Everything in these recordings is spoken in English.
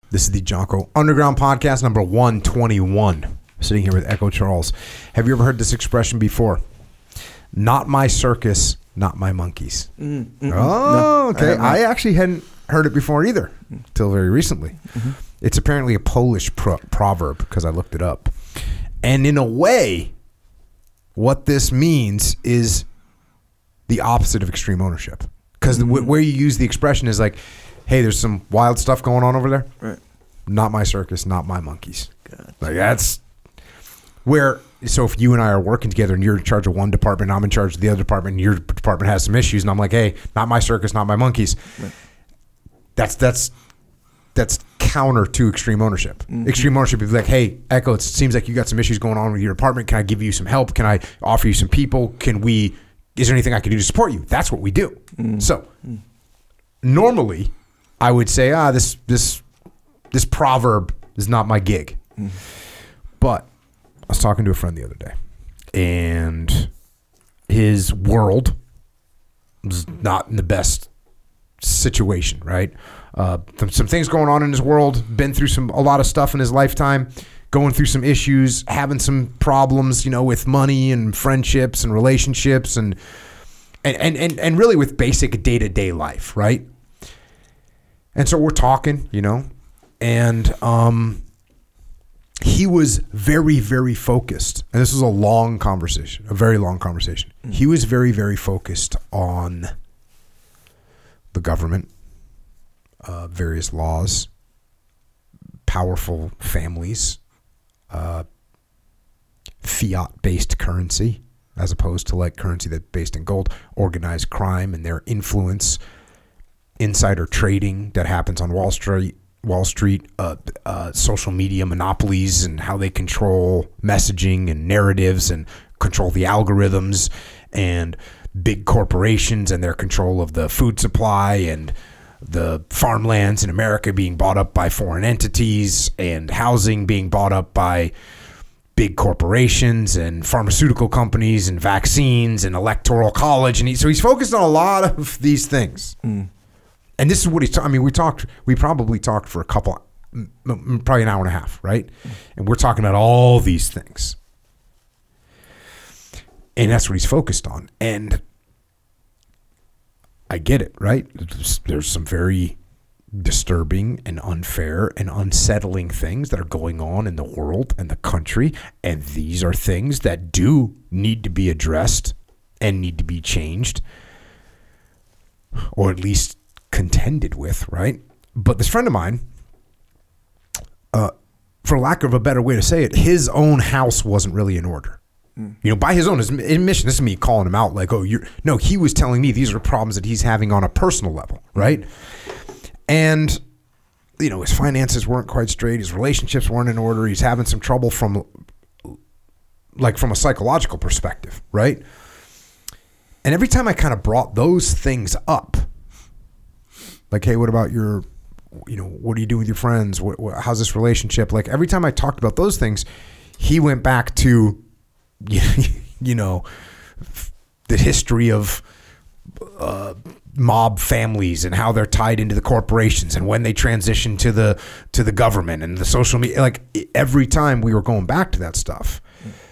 This is the Jonko Underground Podcast number 121. Sitting here with Echo Charles. Have you ever heard this expression before? Not my circus, not my monkeys. Oh, okay. No, I actually hadn't heard it before either, until very recently. Mm-hmm. It's apparently a Polish proverb, because I looked it up. And in a way, what this means is the opposite of extreme ownership. Because where you use the expression is like, hey, there's some wild stuff going on over there. Right. Not my circus, not my monkeys. Gotcha. Like that's where, so if you and I are working together and you're in charge of one department, I'm in charge of the other department, and your department has some issues, and I'm like, hey, not my circus, not my monkeys. Right. That's counter to extreme ownership. Mm-hmm. Extreme ownership is like, hey, Echo, it seems like you got some issues going on with your department. Can I give you some help? Can I offer you some people? Is there anything I can do to support you? That's what we do. Mm-hmm. So normally I would say, this proverb is not my gig. Mm-hmm. But I was talking to a friend the other day, and his world was not in the best situation, right? Some things going on in his world, been through a lot of stuff in his lifetime, going through some issues, having some problems, with money and friendships and relationships and really with basic day-to-day life, right? And so we're talking, and he was very, very focused. And this was a long conversation, a very long conversation. Mm-hmm. He was very, very focused on the government, various laws, powerful families, fiat-based currency, as opposed to like currency that's based in gold, organized crime and their influence, insider trading that happens on Wall Street, social media monopolies and how they control messaging and narratives and control the algorithms, and big corporations and their control of the food supply and the farmlands in America being bought up by foreign entities, and housing being bought up by big corporations and pharmaceutical companies and vaccines and electoral college. And so he's focused on a lot of these things. Mm. And this is what we probably talked for probably an hour and a half, right? And we're talking about all these things. And that's what he's focused on. And I get it, right? There's some very disturbing and unfair and unsettling things that are going on in the world and the country. And these are things that do need to be addressed and need to be changed, or at least contended with, right? But this friend of mine, for lack of a better way to say it, his own house wasn't really in order. By his own admission, this is me calling him out like, he was telling me these are problems that he's having on a personal level, right? And, his finances weren't quite straight. His relationships weren't in order. He's having some trouble from a psychological perspective, right? And every time I kind of brought those things up, like, hey, what about your, what do you do with your friends? How's this relationship? Like, every time I talked about those things, he went back to, the history of mob families and how they're tied into the corporations and when they transition to the government and the social media. Like, every time we were going back to that stuff.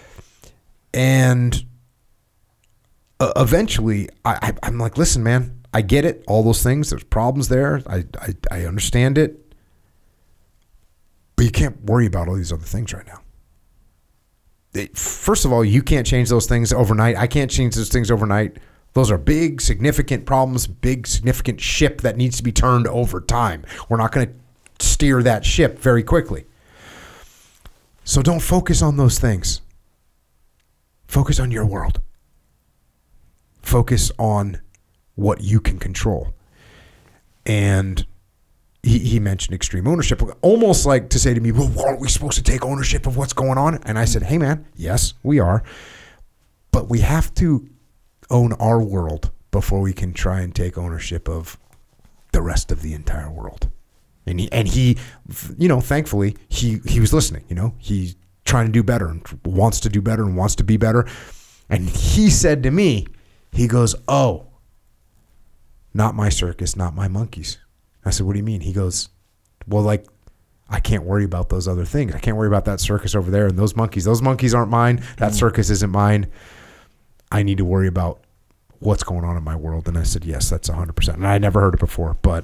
And eventually I'm like, listen, man, I get it. All those things, there's problems there. I understand it. But you can't worry about all these other things right now. First of all, you can't change those things overnight. I can't change those things overnight. Those are big, significant problems, big, significant ship that needs to be turned over time. We're not going to steer that ship very quickly. So don't focus on those things. Focus on your world. Focus on what you can control. And he mentioned extreme ownership, almost like to say to me, well, aren't we supposed to take ownership of what's going on? And I said, hey, man, yes, we are. But we have to own our world before we can try and take ownership of the rest of the entire world. And he thankfully, he was listening. He's trying to do better and wants to do better and wants to be better. And he said to me, he goes, oh, not my circus, not my monkeys. I said, what do you mean? He goes, well, like, I can't worry about those other things. I can't worry about that circus over there and those monkeys. Those monkeys aren't mine. That circus isn't mine. I need to worry about what's going on in my world. And I said, yes, that's 100%. And I never heard it before, but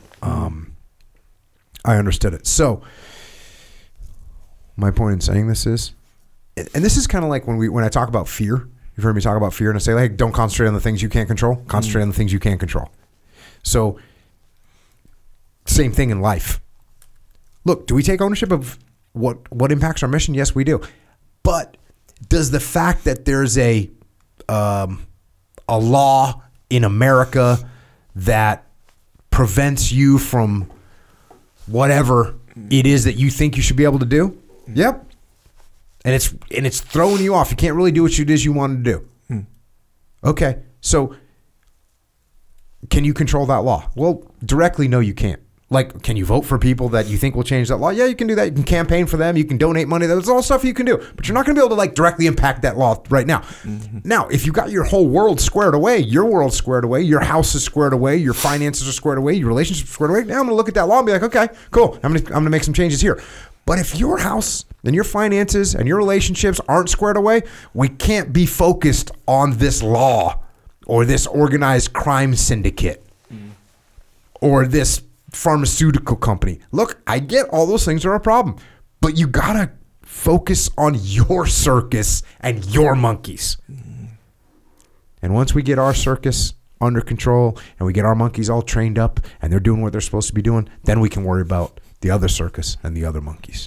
I understood it. So my point in saying this is, and this is kind of like when I talk about fear. You've heard me talk about fear, and I say, like, don't concentrate on the things you can't control. Concentrate on the things you can control. So same thing in life. Look, do we take ownership of what impacts our mission? Yes, we do. But does the fact that there's a law in America that prevents you from whatever it is that you think you should be able to do? Yep. And it's throwing you off. You can't really do what it is you want to do. Okay. So can you control that law? Well, directly, no, you can't. Like, can you vote for people that you think will change that law? Yeah, you can do that. You can campaign for them. You can donate money. That's all stuff you can do. But you're not going to be able to, like, directly impact that law right now. Now, if you got your whole world squared away, your world's squared away, your house is squared away, your finances are squared away, your relationships are squared away, now I'm going to look at that law and be like, okay, cool. I'm going to make some changes here. But if your house and your finances and your relationships aren't squared away, we can't be focused on this law or this organized crime syndicate or this pharmaceutical company. Look, I get all those things are a problem, but you got to focus on your circus and your monkeys. And once we get our circus under control and we get our monkeys all trained up and they're doing what they're supposed to be doing, then we can worry about the other circus and the other monkeys.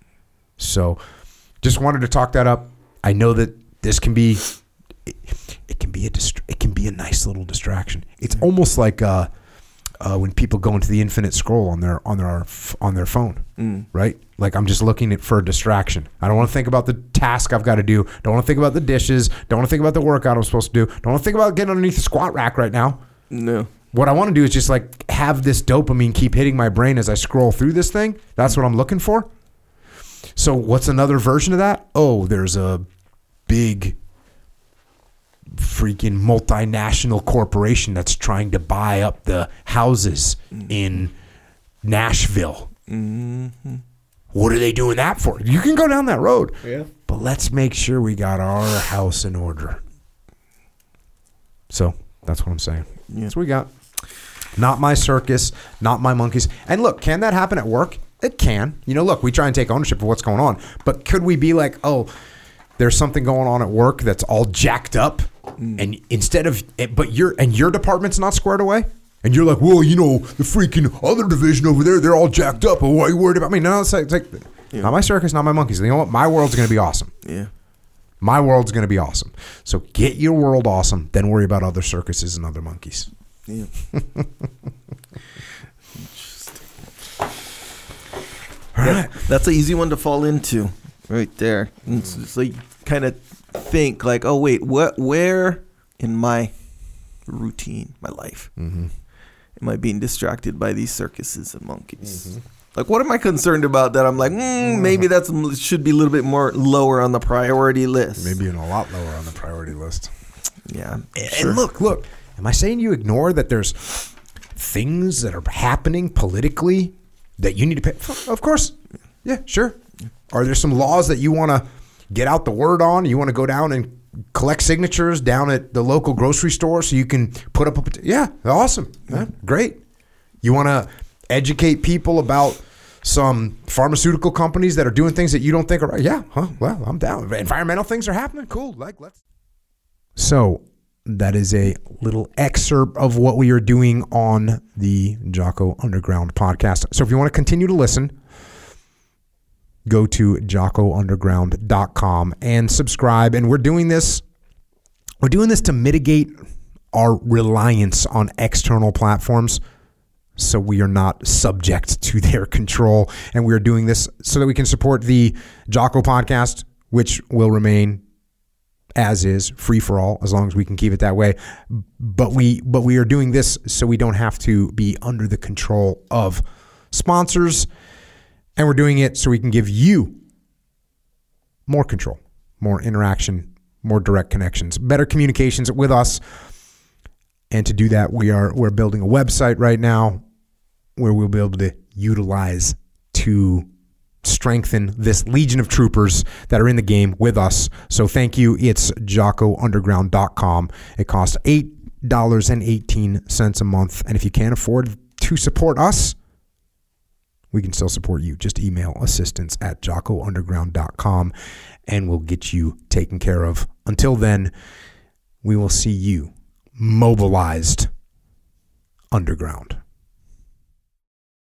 So just wanted to talk that up. I know that this can be, it can be a nice little distraction. It's almost like when people go into the infinite scroll on their phone, right? Like, I'm just looking for a distraction. I don't want to think about the task I've got to do. Don't want to think about the dishes. Don't want to think about the workout I'm supposed to do. Don't want to think about getting underneath the squat rack right now. No. What I want to do is just, like, have this dopamine keep hitting my brain as I scroll through this thing. That's what I'm looking for. So what's another version of that? Oh, there's a big freaking multinational corporation that's trying to buy up the houses in Nashville. What are they doing that for? You can go down that road. Yeah. But let's make sure we got our house in order. So that's what I'm saying. Yeah. That's what we got. Not my circus, not my monkeys. And look, can that happen at work? It can. You know, look, we try and take ownership of what's going on. But could we be like, oh, there's something going on at work that's all jacked up, and instead of, but your department's not squared away, and you're like, well, you know, the freaking other division over there, they're all jacked up. Why are you worried about me? No, it's like not my circus, not my monkeys. You know what? My world's going to be awesome. Yeah. My world's going to be awesome. So get your world awesome, then worry about other circuses and other monkeys. Yeah. All right. That's an easy one to fall into right there. It's like kind of think like, oh, wait, where in my routine, my life, am I being distracted by these circuses and monkeys? Like, what am I concerned about that I'm like, maybe that should be a little bit more lower on the priority list. Maybe even a lot lower on the priority list. Yeah. And look, am I saying you ignore that there's things that are happening politically that you need to pay? Of course. Yeah, sure. Are there some laws that you want to get out the word on? You want to go down and collect signatures down at the local grocery store so you can put up awesome. Great. You want to educate people about some pharmaceutical companies that are doing things that you don't think are right? Yeah, well, I'm down. Environmental things are happening. Cool. Let's. So that is a little excerpt of what we are doing on the Jocko Underground podcast. So if you want to continue to listen, go to jockounderground.com and subscribe. And we're doing this to mitigate our reliance on external platforms, so we are not subject to their control. And we are doing this so that we can support the Jocko podcast, which will remain as is, free for all, as long as we can keep it that way. But we are doing this so we don't have to be under the control of sponsors. And we're doing it so we can give you more control, more interaction, more direct connections, better communications with us. And to do that, we're building a website right now where we'll be able to utilize to strengthen this legion of troopers that are in the game with us. So thank you. It's JockoUnderground.com. It costs $8.18 a month. And if you can't afford to support us, we can still support you. Just email assistance@JockoUnderground.com and we'll get you taken care of. Until then, we will see you mobilized underground.